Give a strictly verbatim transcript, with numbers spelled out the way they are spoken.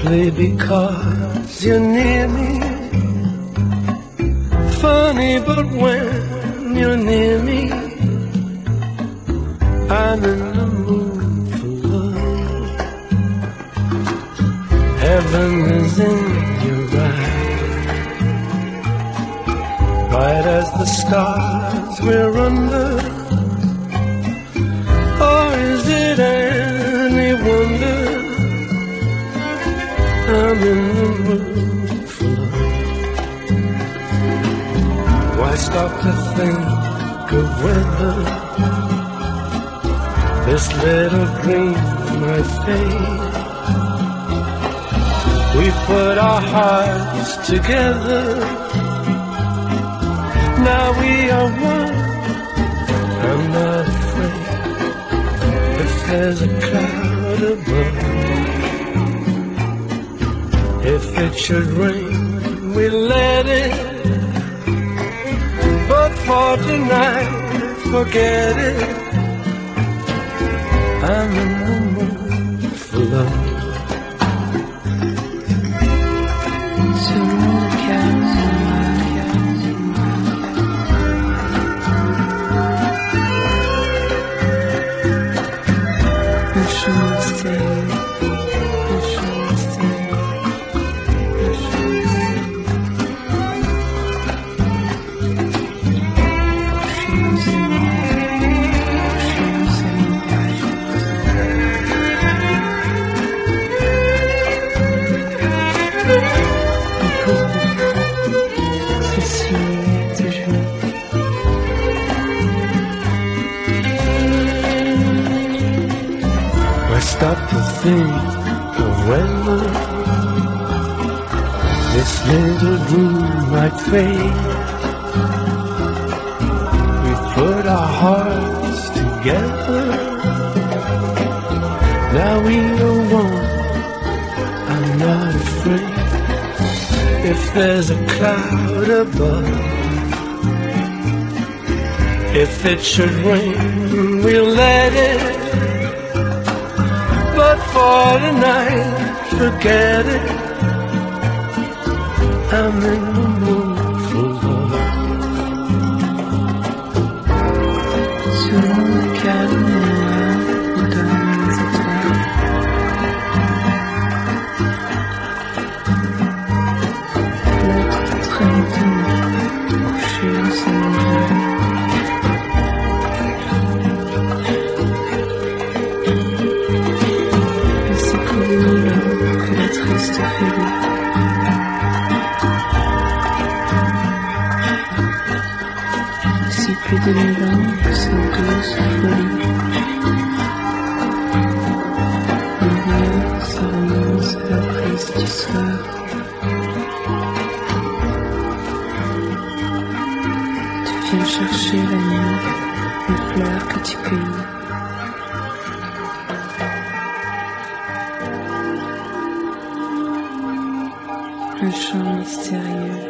simply because you're near me. Funny, but when you're near me, I'm in the mood for love. Heaven is in your eyes, bright as the stars we're under. Or is it any wonder I'm in the mood for love? Why stop to think of whether this little dream might fade? We put our hearts together, now we are one. I'm not afraid if there's a cloud above. If it should rain, we let it. But for tonight, forget it. I'm in the mood for love. Sur le calme, un chemin mystérieux, un chemin mystérieux, un chemin Stop to think of whether this little dream might fade. We put our hearts together, now we are one. I'm not afraid if there's a cloud above. If it should rain, we'll let it. But for tonight, forget it. I'm in the mood for love. sur le calme, où dorment les étoiles. L'autre très lentement, couché au sein de que la triste folie. C'est plus de mille ans que cette douce folie. Un rien, ça renonce à la prise du soir. Tu viens chercher la nuit, les fleurs que tu cueillis. Un chant mystérieux,